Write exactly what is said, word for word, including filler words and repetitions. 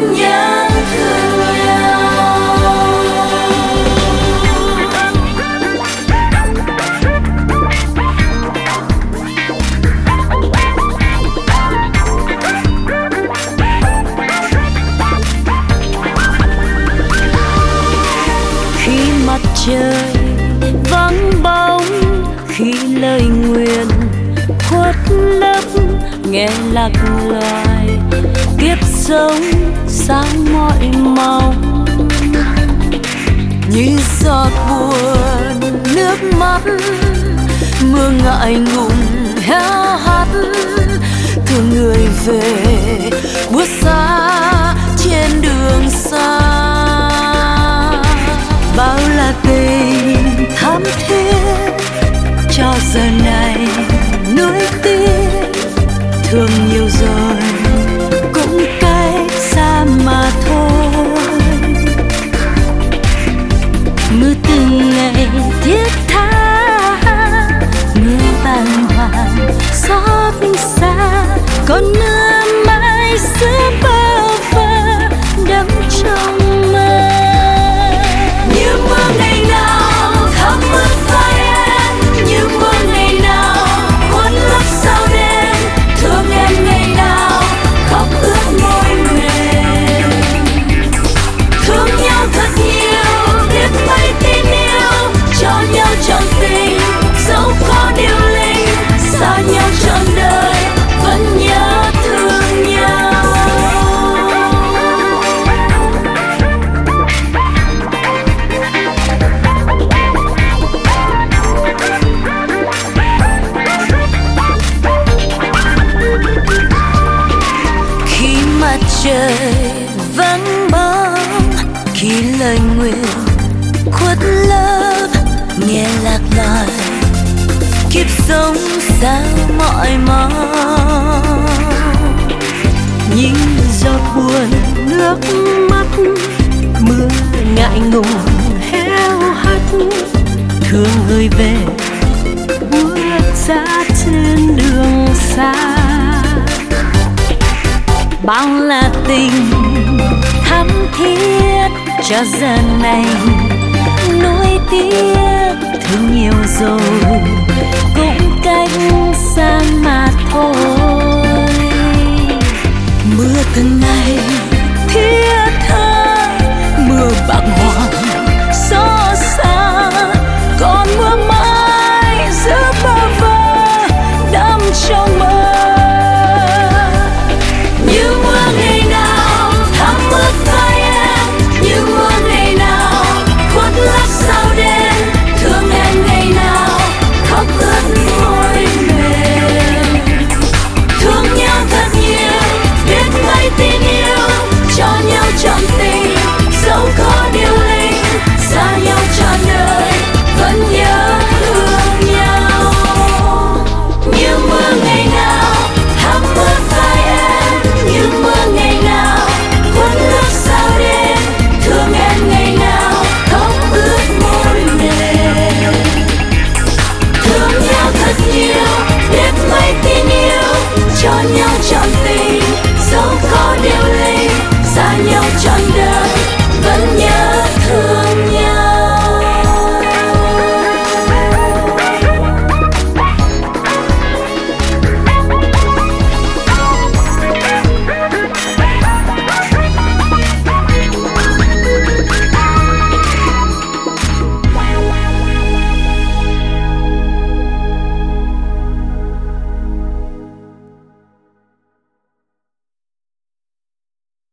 vẫn nhớ thương nhau. Khi mặt trời vắng bóng, khi lời nguyền khuất lấp, nghe lạc loài kiếp sống sáng mọi mong. Như giọt buồn nước mắt, mưa ngại ngùng héo hắt, thương người về bước xa trên đường xa. Bao là tình thắm thiết cho giờ này nuối tiếc, thương nhiều rồi cũng cách xa mà thôi. Mưa từng ngày thiết tha, mưa bàng hoàng xót xa, còn mưa mãi giữa bơ vơ đắm trong mơ. Như mưa ngày nào thắm ướt vai em, như mưa ngày nào khuất lấp sao đêm, thương em ngày nào khóc ướt môi mềm. Thương nhau thật nhiều, biết mấy tin yêu, cho nhau trọn tình, dẫu có điều linh, xa nhau trọn đời vẫn nhớ thương nhau. Khi mặt trời vắng bóng, khi lời nguyện khuất lấp, nghe lạc loài kiếp sống sao mọi mong. Những giọt buồn nước mắt, mưa ngại ngùng héo hắt, thương người về bước ra trên đường xa. Bao là tình thắm thiết cho giờ này nuối tiếc, thương nhiều rồi cũng cách xa mà thôi. Mưa từng ngày